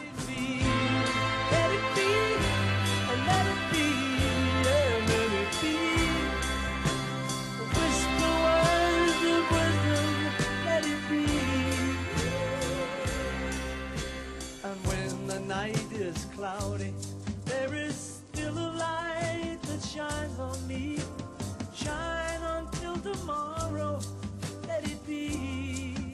Cloudy, there is still a light that shines on me. Shine until tomorrow, let it be.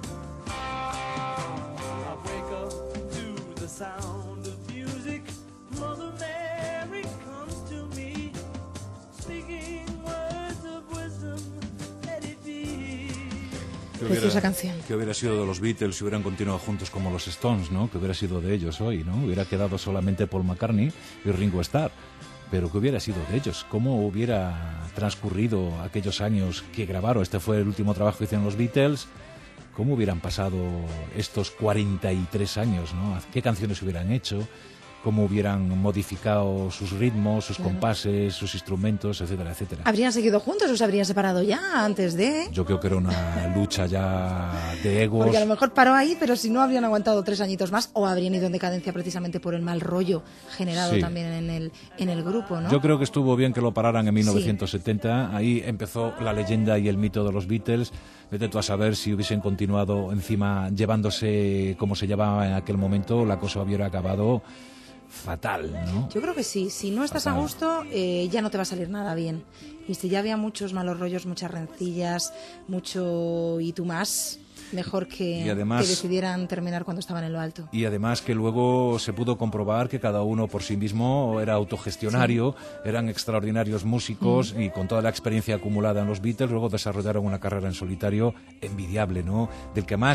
I wake up to the sound of music. Mother Mary comes to me, speaking words of wisdom, let it be. Preciosa canción. Que hubiera sido de los Beatles si hubieran continuado juntos como los Stones, ¿no? Que hubiera sido de ellos hoy, ¿no? Hubiera quedado solamente Paul McCartney y Ringo Starr. Pero que hubiera sido de ellos. ¿Cómo hubiera transcurrido aquellos años que grabaron? Este fue el último trabajo que hicieron los Beatles. ¿Cómo hubieran pasado estos 43 años, ¿no? ¿Qué canciones hubieran hecho? ¿Cómo hubieran modificado sus ritmos, sus compases, sus instrumentos, etcétera, etcétera? ¿Habrían seguido juntos o se habrían separado ya antes de...? Yo creo que era una lucha ya de egos. Porque a lo mejor paró ahí, pero si no habrían aguantado 3 añitos más o habrían ido en decadencia precisamente por el mal rollo generado también en el grupo, ¿no? Yo creo que estuvo bien que lo pararan en 1970. Ahí empezó la leyenda y el mito de los Beatles. Vete tú a saber si hubiesen continuado encima llevándose como se llevaba en aquel momento, la cosa hubiera acabado fatal, ¿no? Yo creo que sí. Si no estás a gusto, ya no te va a salir nada bien. Y si ya había muchos malos rollos, muchas rencillas, mucho y tú más, mejor que decidieran terminar cuando estaban en lo alto. Y además que luego se pudo comprobar que cada uno por sí mismo era autogestionario, eran extraordinarios músicos y con toda la experiencia acumulada en los Beatles, luego desarrollaron una carrera en solitario envidiable, ¿no? Del que más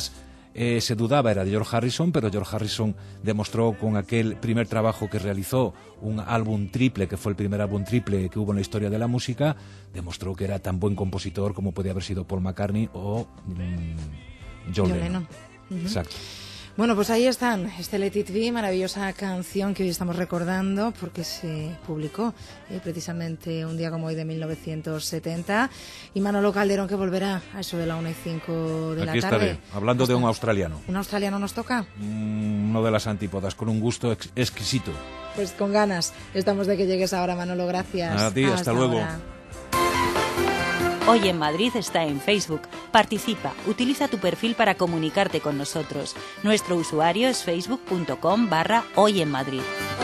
se dudaba era de George Harrison, pero George Harrison demostró con aquel primer trabajo que realizó, un álbum triple, que fue el primer álbum triple que hubo en la historia de la música, demostró que era tan buen compositor como podía haber sido Paul McCartney o John Lennon. Exacto. Bueno, pues ahí están, este Let It Be, maravillosa canción que hoy estamos recordando porque se publicó precisamente un día como hoy de 1970, y Manolo Calderón, que volverá a eso de la 1:05 de Aquí la tarde. estaré, hablando de un australiano. ¿Un australiano nos toca? Uno de las antípodas, con un gusto exquisito. Pues con ganas estamos de que llegues ahora, Manolo, gracias. A ti, hasta luego. Ahora. Hoy en Madrid está en Facebook. Participa, utiliza tu perfil para comunicarte con nosotros. Nuestro usuario es facebook.com/Hoy en Madrid.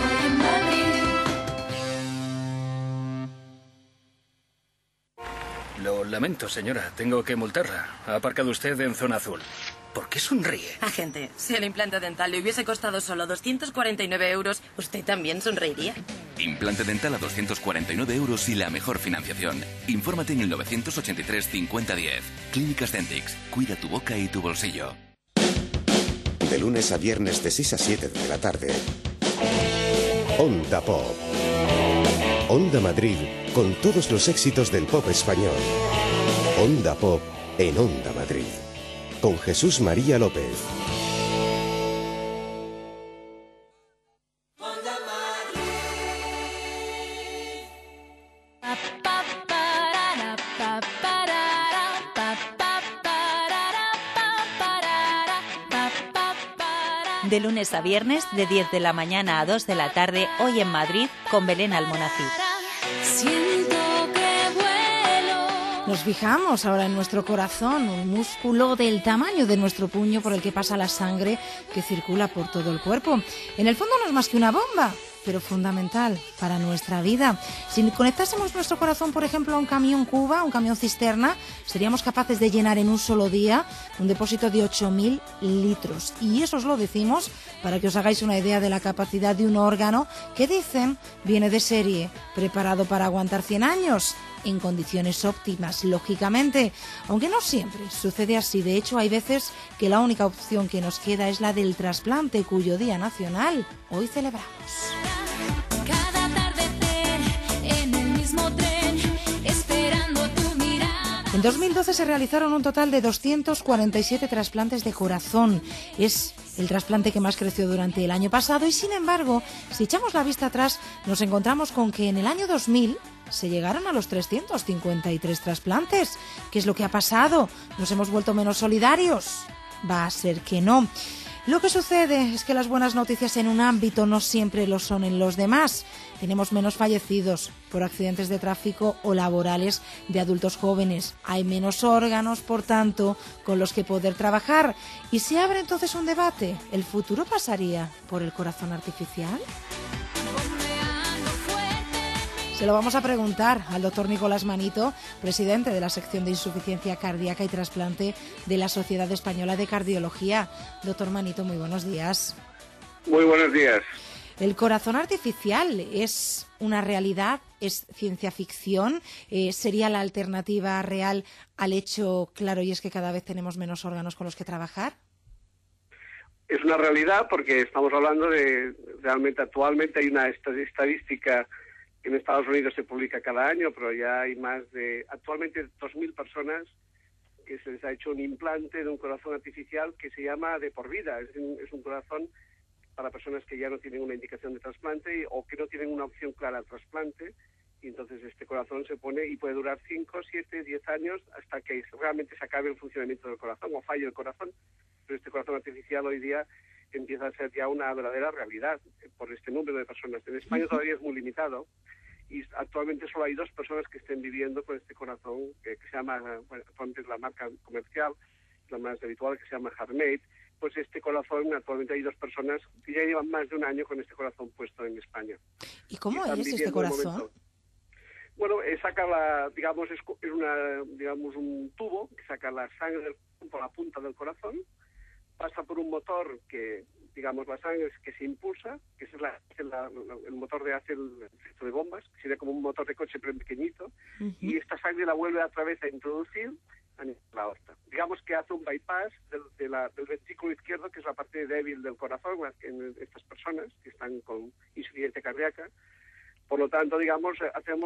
Lo lamento, señora. Tengo que multarla. Ha aparcado usted en zona azul. ¿Por qué sonríe? Agente, si el implante dental le hubiese costado solo 249 euros, ¿usted también sonreiría? Implante dental a 249 euros y la mejor financiación. Infórmate en el 983 5010. Clínicas Dentix. Cuida tu boca y tu bolsillo. De lunes a viernes de 6 a 7 de la tarde. Onda Pop. Onda Madrid, con todos los éxitos del pop español. Onda Pop en Onda Madrid. Con Jesús María López. De lunes a viernes, de 10 de la mañana a 2 de la tarde, Hoy en Madrid, con Belén Almonacid. Nos fijamos ahora en nuestro corazón, un músculo del tamaño de nuestro puño por el que pasa la sangre que circula por todo el cuerpo. En el fondo no es más que una bomba, pero fundamental para nuestra vida. Si conectásemos nuestro corazón, por ejemplo, a un camión cuba, un camión cisterna, seríamos capaces de llenar en un solo día un depósito de 8.000 litros. Y eso os lo decimos para que os hagáis una idea de la capacidad de un órgano que dicen viene de serie, preparado para aguantar 100 años. En condiciones óptimas, lógicamente, aunque no siempre sucede así. De hecho, hay veces que la única opción que nos queda es la del trasplante, cuyo Día Nacional hoy celebramos. Cada atardecer en el mismo tren, esperando tu mirada. En 2012 se realizaron un total de 247 trasplantes de corazón. Es el trasplante que más creció durante el año pasado y, sin embargo, si echamos la vista atrás, nos encontramos con que en el año 2000 se llegaron a los 353 trasplantes. ¿Qué es lo que ha pasado? ¿Nos hemos vuelto menos solidarios? Va a ser que no. Lo que sucede es que las buenas noticias en un ámbito no siempre lo son en los demás. Tenemos menos fallecidos por accidentes de tráfico o laborales de adultos jóvenes. Hay menos órganos, por tanto, con los que poder trabajar. Y se abre entonces un debate. ¿El futuro pasaría por el corazón artificial? Se lo vamos a preguntar al doctor Nicolás Manito, presidente de la sección de insuficiencia cardíaca y trasplante de la Sociedad Española de Cardiología. Doctor Manito, muy buenos días. Muy buenos días. ¿El corazón artificial es una realidad? ¿Es ciencia ficción? ¿Sería la alternativa real al hecho claro, y es que cada vez tenemos menos órganos con los que trabajar? Es una realidad porque estamos hablando de, realmente actualmente hay una estadística que en Estados Unidos se publica cada año, pero ya hay más de, actualmente 2.000 personas que se les ha hecho un implante de un corazón artificial que se llama de por vida. Es un corazón para personas que ya no tienen una indicación de trasplante o que no tienen una opción clara al trasplante, y entonces este corazón se pone y puede durar 5, 7, 10 años hasta que realmente se acabe el funcionamiento del corazón o falle el corazón. Pero este corazón artificial hoy día empieza a ser ya una verdadera realidad por este número de personas. En España todavía es muy limitado y actualmente solo hay 2 personas que estén viviendo con este corazón que se llama, bueno, es la marca comercial, la más habitual, que se llama HeartMate. Pues este corazón, actualmente hay 2 personas que ya llevan más de un año con este corazón puesto en España. ¿Y cómo es este corazón? Bueno, saca la, digamos, es una, digamos, un tubo que saca la sangre por la punta del corazón, pasa por un motor que, digamos, la sangre que se impulsa, que es el motor de hace el efecto de bombas, que sería como un motor de coche pero pequeñito, y esta sangre la vuelve otra vez a introducir a nivel de la aorta. Digamos que hace un bypass del ventrículo izquierdo, que es la parte débil del corazón en estas personas que están con insuficiencia cardíaca. Por lo tanto, digamos,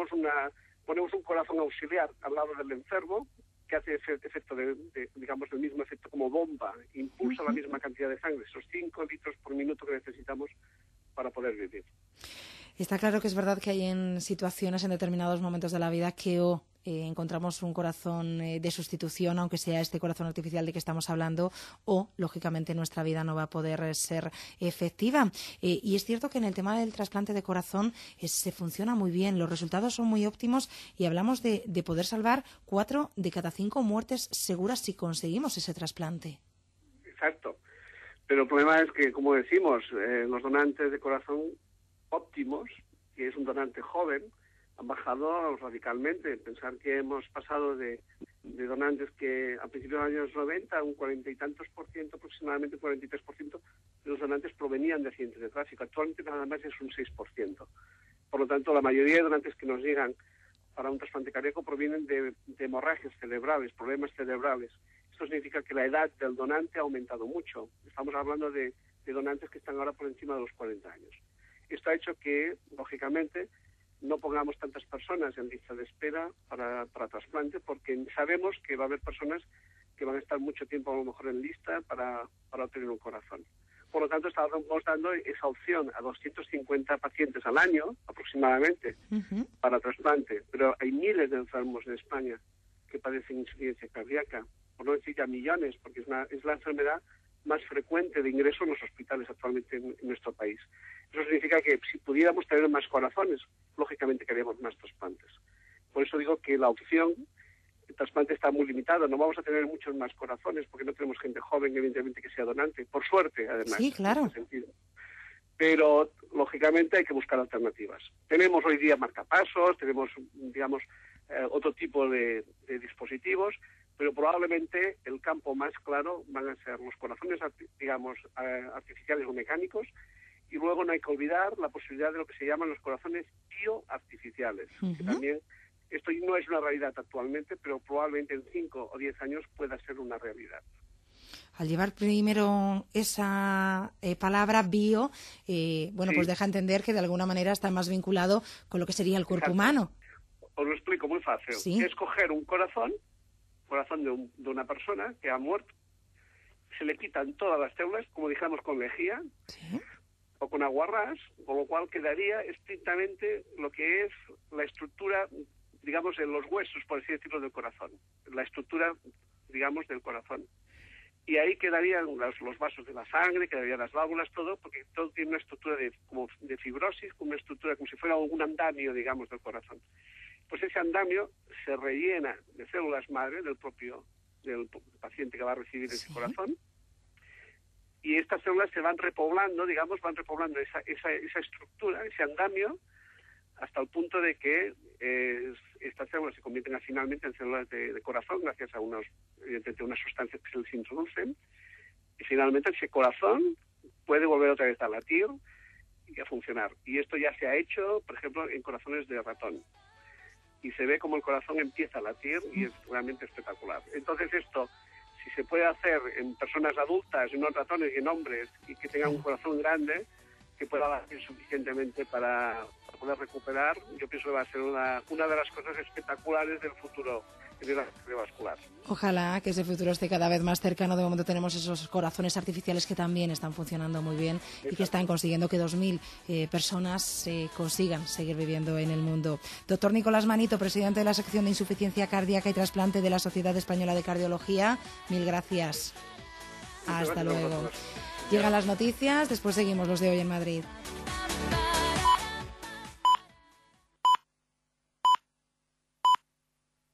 ponemos un corazón auxiliar al lado del enfermo, que hace efecto digamos, el mismo efecto como bomba, impulsa la misma cantidad de sangre, esos 5 litros por minuto que necesitamos para poder vivir. Está claro que es verdad que hay en situaciones, en determinados momentos de la vida, que encontramos un corazón de sustitución, aunque sea este corazón artificial de que estamos hablando, o, lógicamente, nuestra vida no va a poder ser efectiva. Y es cierto que en el tema del trasplante de corazón se funciona muy bien, los resultados son muy óptimos y hablamos de poder salvar 4 de cada 5 muertes seguras si conseguimos ese trasplante. Exacto. Pero el problema es que, como decimos, los donantes de corazón óptimos, que es un donante joven, han bajado radicalmente. Pensar que hemos pasado de donantes que a principios de los años 90, un 40 y tantos por ciento, aproximadamente un 43% de los donantes provenían de accidentes de tráfico. Actualmente nada más es un 6%. Por lo tanto, la mayoría de donantes que nos llegan para un trasplante cardíaco provienen de hemorragias cerebrales, problemas cerebrales. Esto significa que la edad del donante ha aumentado mucho. Estamos hablando de donantes que están ahora por encima de los 40 años. Esto ha hecho que, lógicamente, no pongamos tantas personas en lista de espera para trasplante, porque sabemos que va a haber personas que van a estar mucho tiempo a lo mejor en lista para obtener un corazón. Por lo tanto, estamos dando esa opción a 250 pacientes al año, aproximadamente, para trasplante. Pero hay miles de enfermos en España que padecen insuficiencia cardíaca, por no decir ya millones, porque es la enfermedad más frecuente de ingreso en los hospitales actualmente en nuestro país. Eso significa que si pudiéramos tener más corazones, lógicamente queríamos más trasplantes. Por eso digo que la opción de trasplante está muy limitada. No vamos a tener muchos más corazones porque no tenemos gente joven, evidentemente, que sea donante. Por suerte, además. Sí, claro. En ese sentido. Pero, lógicamente, hay que buscar alternativas. Tenemos hoy día marcapasos, tenemos, digamos, otro tipo de dispositivos, pero probablemente el campo más claro van a ser los corazones, digamos, artificiales o mecánicos, y luego no hay que olvidar la posibilidad de lo que se llaman los corazones bioartificiales, que también, esto no es una realidad actualmente, pero probablemente en 5 o 10 años pueda ser una realidad. Al llevar primero esa palabra bio, pues deja entender que de alguna manera está más vinculado con lo que sería el cuerpo humano. Os lo explico muy fácil. ¿Sí? Es coger un corazón de una persona que ha muerto, se le quitan todas las células, como dijéramos con lejía, ¿sí?, o con aguarrás, con lo cual quedaría estrictamente lo que es la estructura, digamos, en los huesos, por así decirlo, del corazón. La estructura, digamos, del corazón. Y ahí quedarían los vasos de la sangre, quedarían las válvulas, todo, porque todo tiene una estructura como de fibrosis, como una estructura, como si fuera un andamio, digamos, del corazón. Pues ese andamio se rellena de células madre del paciente que va a recibir ese corazón, y estas células se van repoblando, digamos, esa estructura, ese andamio, hasta el punto de que estas células se convierten finalmente en células de corazón, gracias a evidentemente unas sustancias que se les introducen, y finalmente ese corazón puede volver otra vez a latir y a funcionar. Y esto ya se ha hecho, por ejemplo, en corazones de ratón. Y se ve como el corazón empieza a latir y es realmente espectacular. Entonces esto, si se puede hacer en personas adultas, en ratones y en hombres, y que tengan un corazón grande, que pueda latir suficientemente para poder recuperar, yo pienso que va a ser una de las cosas espectaculares del futuro cardiovascular. Ojalá que ese futuro esté cada vez más cercano. De momento tenemos esos corazones artificiales que también están funcionando muy bien. Exacto. Y que están consiguiendo que 2.000 personas consigan seguir viviendo en el mundo. Doctor Nicolás Manito, presidente de la sección de insuficiencia cardíaca y trasplante de la Sociedad Española de Cardiología, mil gracias. Hasta luego. Llegan las noticias, después seguimos los de Hoy en Madrid.